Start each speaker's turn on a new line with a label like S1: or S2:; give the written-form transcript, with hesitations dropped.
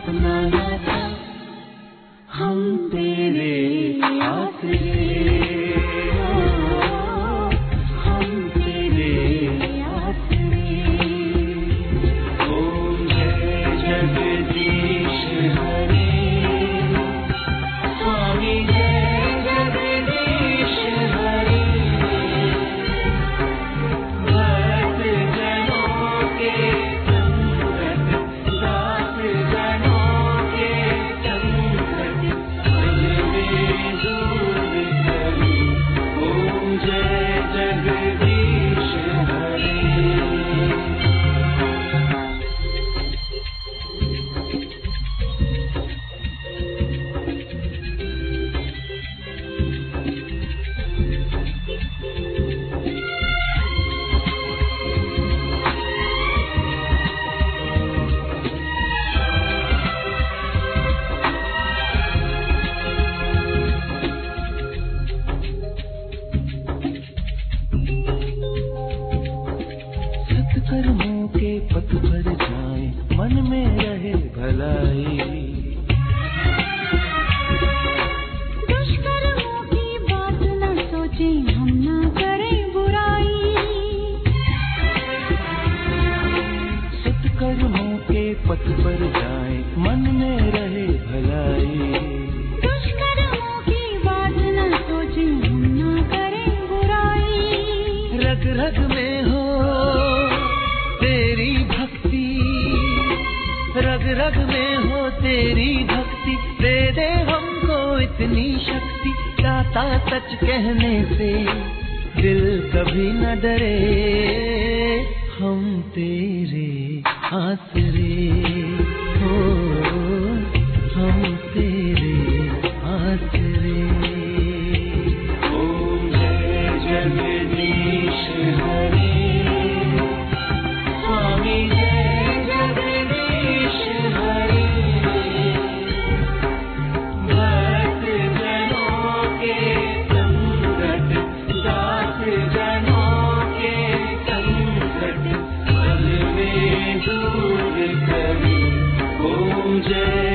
S1: अपनाना था हम तेरे आसरे, हम तेरे आसरे। ओम जय जगदीश हरे, स्वामी जय जगदीश हरे। भक्त जनों के संकट, दास जनों के संकट पल में दूर करी। ओम जय जगदीश हरे। सत्कर्मों के पथ पर जाएं, मन में रहे भलाई।
S2: दुष्कर्मों की बात न सोचें, हम न करें बुराई।
S1: सत्कर्मों के पथ पर जाएं, मन में रहे भलाई।
S2: दुष्कर्मों की बात न सोचें, हम न करें बुराई।
S1: रग रग में हो तेरी भक्ति, रग रग में हो तेरी भक्ति। दे दे हमको इतनी शक्ति, दाता सच कहने से दिल कभी न डरे। हम तेरे आसरे हो, हम तेरे आसरे। ओम जय जगदीश हरे, स्वामी जय जगदीश हरे। भक्त जनों के संकट, दास जनों के संकट पल में दूर करी। ओम जय